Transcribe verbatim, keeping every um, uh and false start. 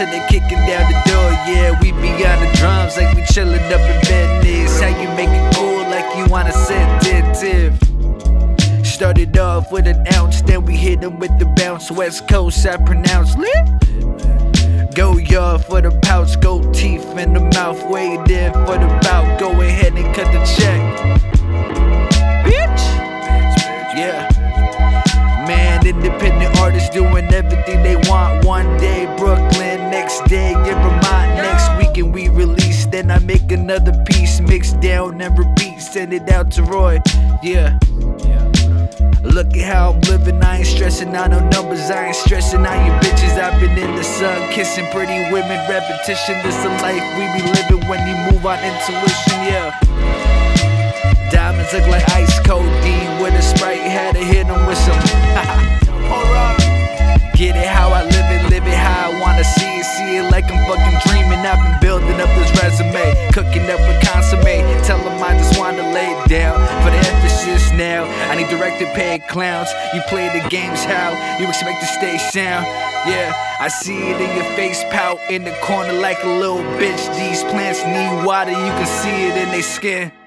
till they kicking down the door. Yeah, we be on the drums like we chillin' up in Venice. How you make it cool like you wanna sedative? Started off with an ounce, then we hit them with the bounce. West Coast, I pronounce lit. Go yard for the pouch, gold teeth in the mouth, waiting for the bout. Go ahead and cut the check, bitch. Yeah, man, independent artists doing everything they want. One day Brooklyn, next day in Vermont. Next weekend we release, then I make another piece, mix down and repeat, send it out to Roy. Yeah. Look at how I'm living, I ain't stressing on no numbers, I ain't stressing on you bitches. I've been in the sun, kissing pretty women, repetition. This the life we be living when you move on intuition, yeah. Diamonds look like ice codeine with a Sprite, had to hit them with some alright. Get it how I live it, live it how I wanna see it, see it like I'm fucking dreaming. I've been building up this resume, cooking up with consomme. Tell them I just wanna lay it down for the emphasis now. I need directed paid clowns. You play the games how you expect to stay sound. Yeah, I see it in your face, pout in the corner like a little bitch. These plants need water, you can see it in their skin.